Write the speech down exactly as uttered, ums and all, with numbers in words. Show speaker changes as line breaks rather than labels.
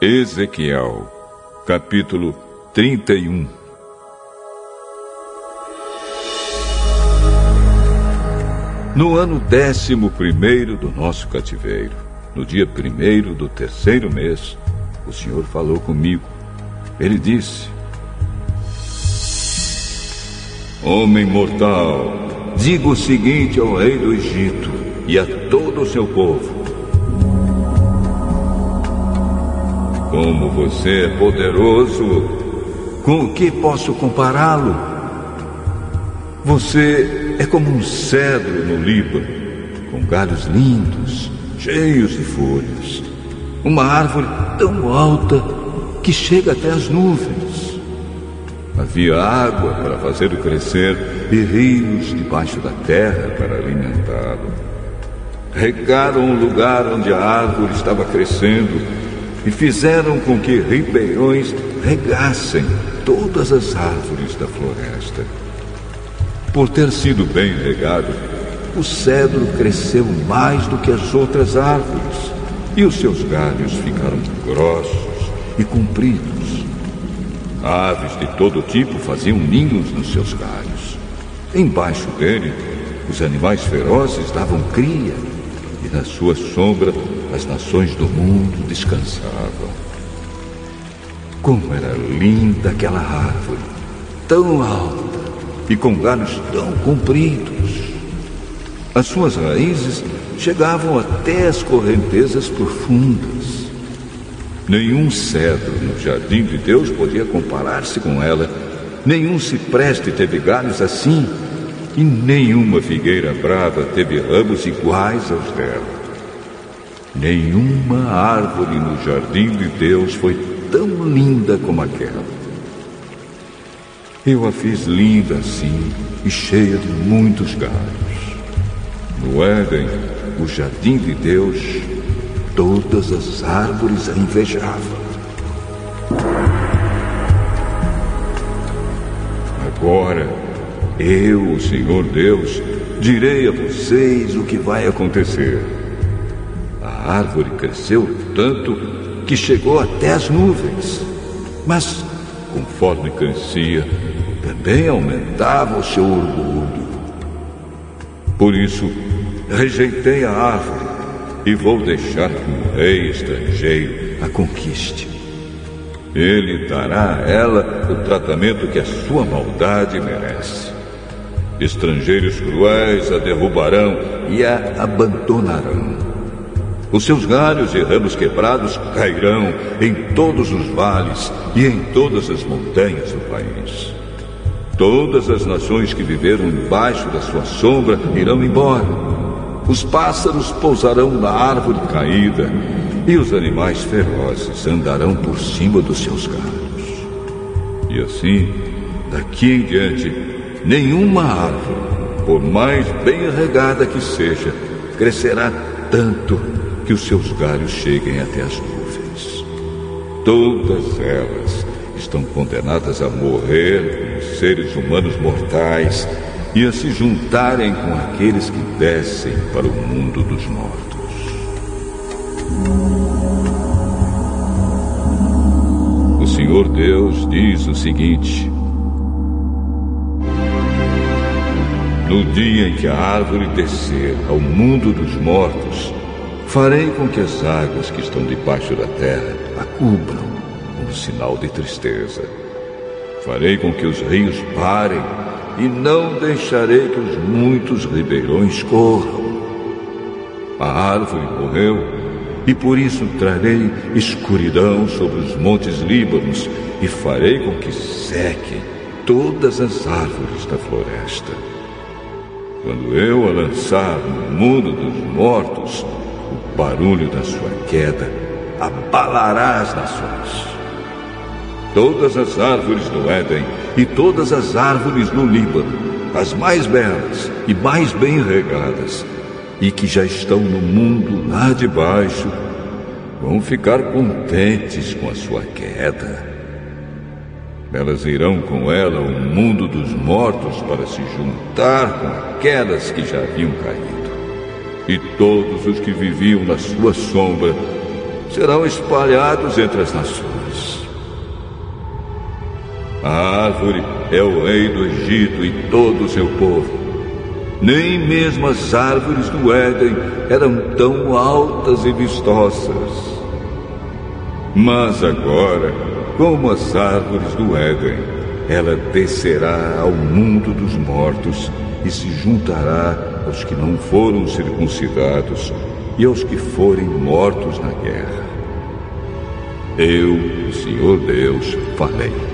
Ezequiel, capítulo trinta e um. No ano décimo primeiro do nosso cativeiro, no dia primeiro do terceiro mês, o Senhor falou comigo. Ele disse: Homem mortal, diga o seguinte ao rei do Egito e a todo o seu povo: como você é poderoso, com o que posso compará-lo? Você é como um cedro no Líbano, com galhos lindos, cheios de folhas. Uma árvore tão alta que chega até as nuvens. Havia água para fazê-lo crescer e rios debaixo da terra para alimentá-lo. Regaram o lugar onde a árvore estava crescendo e fizeram com que ribeirões regassem todas as árvores da floresta. Por ter sido bem regado, o cedro cresceu mais do que as outras árvores, e os seus galhos ficaram grossos e compridos. Aves de todo tipo faziam ninhos nos seus galhos. Embaixo dele, os animais ferozes davam cria, e na sua sombra as nações do mundo descansavam. Como era linda aquela árvore, tão alta e com galhos tão compridos. As suas raízes chegavam até as correntezas profundas. Nenhum cedro no jardim de Deus podia comparar-se com ela. Nenhum cipreste teve galhos assim, e nenhuma figueira brava teve ramos iguais aos dela. Nenhuma árvore no jardim de Deus foi tão linda como aquela. Eu a fiz linda assim e cheia de muitos galhos. No Éden, o jardim de Deus, todas as árvores a invejavam. Agora, eu, o Senhor Deus, direi a vocês o que vai acontecer. A árvore cresceu tanto que chegou até as nuvens, mas, conforme crescia, também aumentava o seu orgulho. Por isso, rejeitei a árvore e vou deixar que um rei estrangeiro a conquiste. Ele dará a ela o tratamento que a sua maldade merece. Estrangeiros cruéis a derrubarão e a abandonarão. Os seus galhos e ramos quebrados cairão em todos os vales e em todas as montanhas do país. Todas as nações que viveram embaixo da sua sombra irão embora. Os pássaros pousarão na árvore caída e os animais ferozes andarão por cima dos seus galhos. E assim, daqui em diante, nenhuma árvore, por mais bem regada que seja, crescerá tanto que os seus galhos cheguem até as nuvens. Todas elas estão condenadas a morrer como seres humanos mortais e a se juntarem com aqueles que descem para o mundo dos mortos. O Senhor Deus diz o seguinte: no dia em que a árvore descer ao mundo dos mortos, farei com que as águas que estão debaixo da terra a cubram, como sinal de tristeza. Farei com que os rios parem e não deixarei que os muitos ribeirões corram. A árvore morreu e por isso trarei escuridão sobre os montes Líbanos e farei com que sequem todas as árvores da floresta. Quando eu a lançar no mundo dos mortos, o barulho da sua queda abalará as nações. Todas as árvores do Éden e todas as árvores no Líbano, as mais belas e mais bem regadas, e que já estão no mundo lá de baixo, vão ficar contentes com a sua queda. Elas irão com ela ao mundo dos mortos para se juntar com aquelas que já haviam caído. E todos os que viviam na sua sombra serão espalhados entre as nações. A árvore é o rei do Egito e todo o seu povo. Nem mesmo as árvores do Éden eram tão altas e vistosas. Mas agora, como as árvores do Éden, ela descerá ao mundo dos mortos e se juntará aos que não foram circuncidados e aos que forem mortos na guerra. Eu, o Senhor Deus, falei.